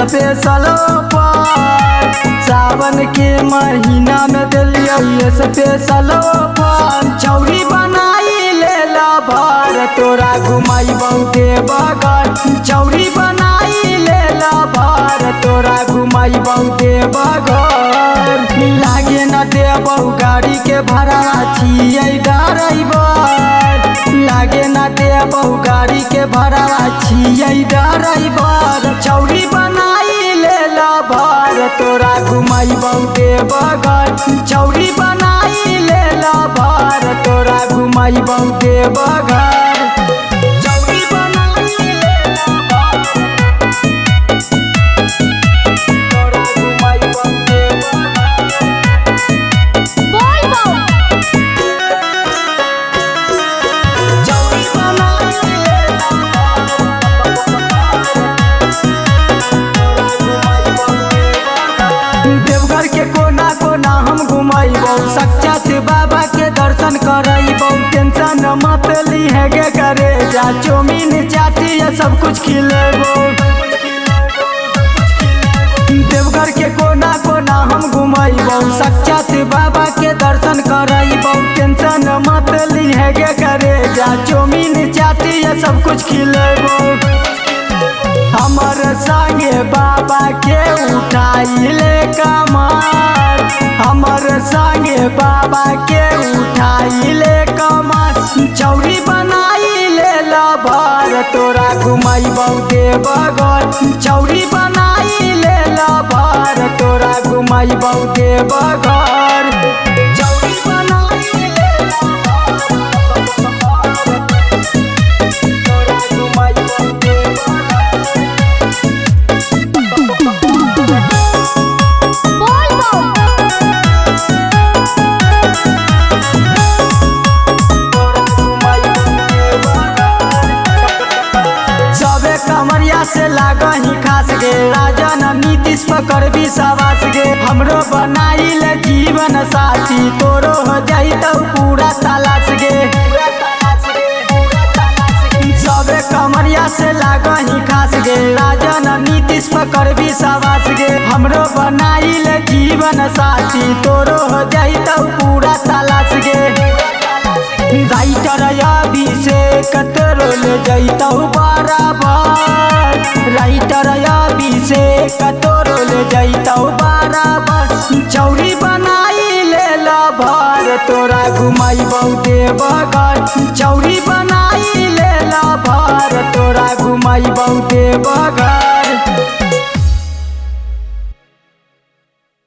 Special offer. सावन के महीना में दिलिए स्पेशल ऑफर। छौरी बनाई ले ला भर तोरा घुमाइबौ देवघर। छौरी बनाई ले ला भर तोरा घुमाइबौ देवघर। लागे न देबौ गाड़ी के भाड़ा छियै ड्राइवर। लागे न देबौ गाड़ी के भाड़ा छियै ड्राइवर। छौरी बनाई ले ला भर तोरा घुमाइबौ देवघर। छौरी बनाई ले ला भर तोरा घुमाइबौ देवघर। छौरी बनाई ले ला भर तोरा घुमाइबौ देवघर। छौरी बनाई ले ला देवघर के कोना कोना हम घुमाइबौ। साक्षात बाबा के दर्शन करइबौ। टेंशन मत लीहे गे करे जा चौमीन चाटी सब कुछ खिलेबौ। देवघर के कोना कोना हम घुमाइबौ। साक्षात बाबा के दर्शन करइबौ। टेंशन मत लीहे गे करे जा चौमीन चाटी सब कुछ खिलेबौ। हमर संगे बाबा के उठाई ले कमर। हमर संगे बाबा के उठाई ले कमर। छौरी बनाई ले ला भर तोरा घुमाइबौ देवघर। छौरी बनाई ले ला भर तोरा घुमाइबौ देवघर। छौरी बनाई ले ला भर तोरा घुमाइबौ देवघर। सबे कमरिया से लागही खास गे। राजन नीतीश पकड़ भी सवास गे। हमरो बनाई ले जीवन साथी तोरो हो जाइतौ पूरा तलाश गे। सबे कमरिया से लागही खास गे। राजन नीतीश पकड़ भी सवास गे। हमरो बनाई ले जीवन साथी तोरो हो जाइतौ पूरा तलाश गे। राइटर अभिषेक तोरो ले जाइतौ बराबर। राइटर अभिषेक तोरो ले जाइतौ बराबर। छौरी बनाई ले ला भर तोरा घुमाइबौ देवघर। छौरी बनाई ले ला भर तोरा घुमाइबौ देवघर।